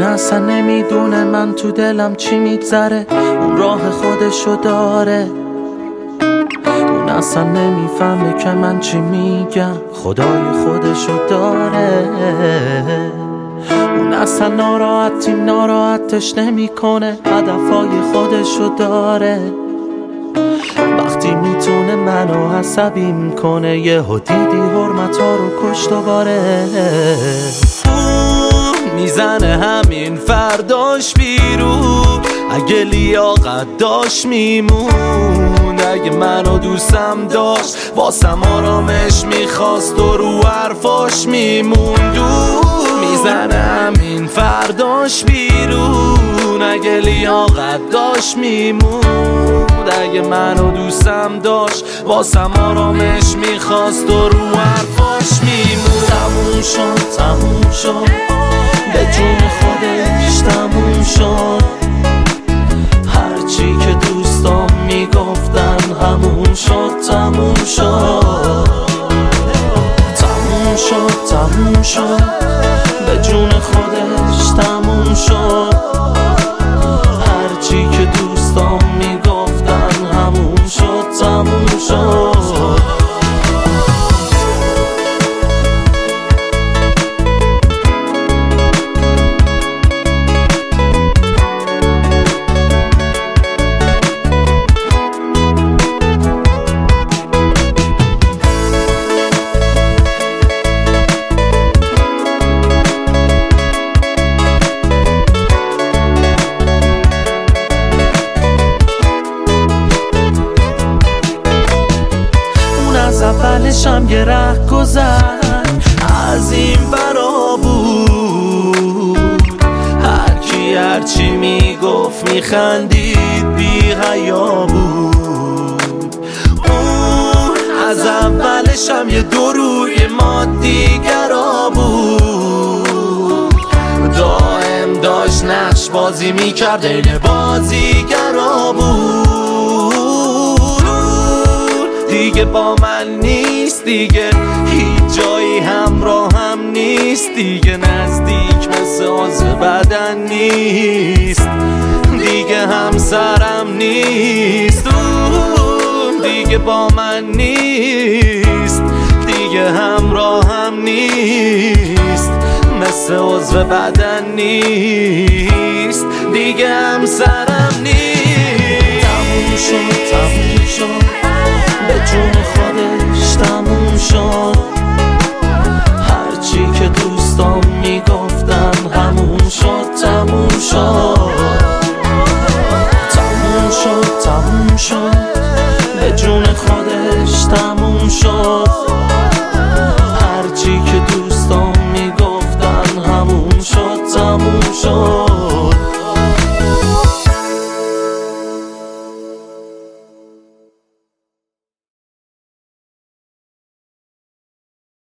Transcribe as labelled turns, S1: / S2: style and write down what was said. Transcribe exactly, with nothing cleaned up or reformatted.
S1: اصلا نمیدونه من تو دلم چی میگذره، اون راه خودشو داره. اون اصلا نمیفهمه که من چی میگم، خدای خودشو داره. اون اصلا ناراحتیم ناراحتش نمیکنه، هدفهای خودشو داره. وقتی میتونه منو عصبی میکنه، یهو دیدی حرمتا رو کشت و باره. میزنه همین فرداش بیرون، اگه لیاقت داشت میمون. اگه منو دوستم داشت واسم آرامش میخواست و رو حرفاش میموند. میزنه همین فرداش بیرون، اگه لیاقت داشت میمون. اگه منو دوستم داشت واسم آرامش میخواست و رو حرفاش میمون. تموم شد تموم شد به جون خودش تموم شد، هرچی که دوستام میگفتن همون شد تموم شد. تموم شد تموم شد به جون خودش تموم شد، هرچی که دوستام میگفتن همون شد تموم شد. اولشم یه ره گذر از این برا بود، هرکی هرچی میگفت میخندید بی حیا بود. اون از اولشم یه دو روی مادیگرا بود، دائم داشت نقش بازی میکرد این بازیگرا بود. دیگه با من نیست، دیگه هیچ جایی همراه هم نیست، دیگه نزدیک مثل عضو بدن نیست، دیگه همسرم نیست. دیگه با من نیست، دیگه همراه هم نیست، مثل عضو بدن نیست، دیگه همسرم نیست. تموم شد تموم شد به جون خودش تموم شد، هرچی که دوستام میگفتن همون شد تموم شد. تموم شد تموم شد به جون خودش تموم شد،